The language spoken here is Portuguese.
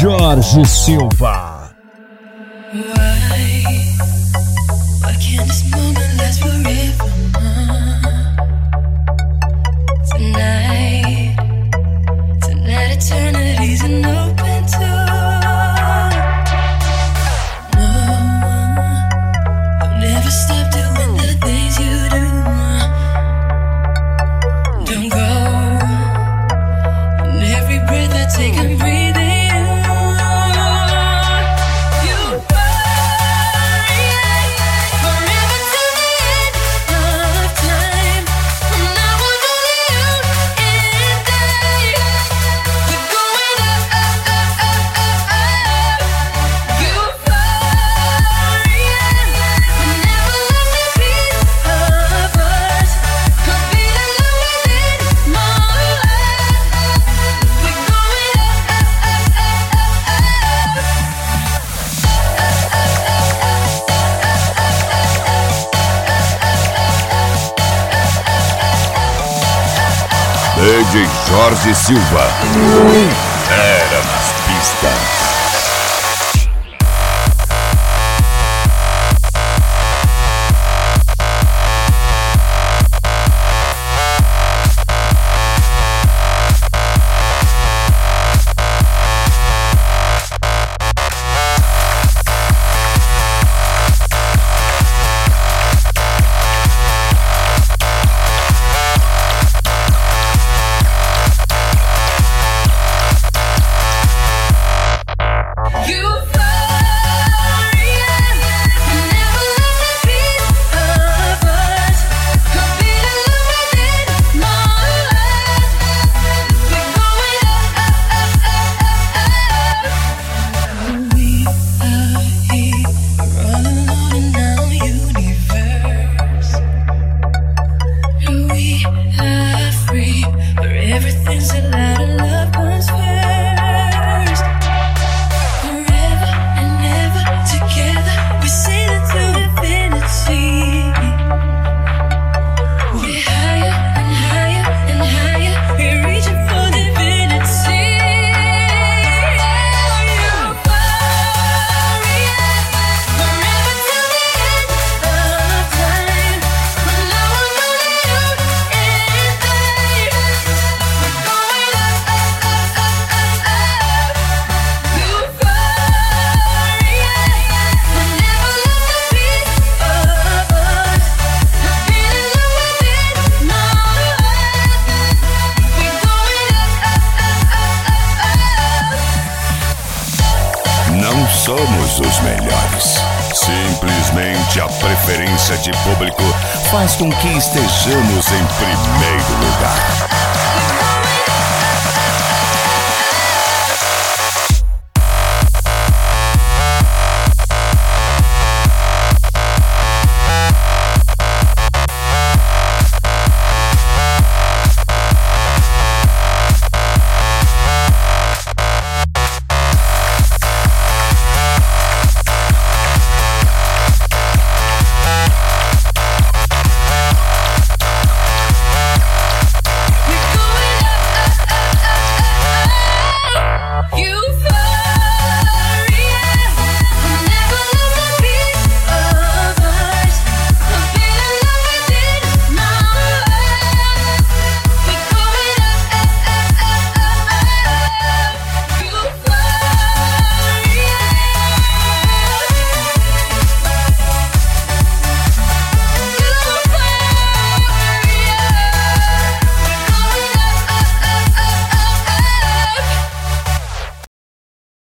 Jorge Silva. Why can't this moment last forever? Tonight eternity's an open door. No, I'll never stop doing the things you do. Don't go. And every breath I take, I'm breathing. DJ Jorge Silva. Era nas pistas. Somos os melhores. Simplesmente a preferência de público faz com que estejamos em primeiro lugar.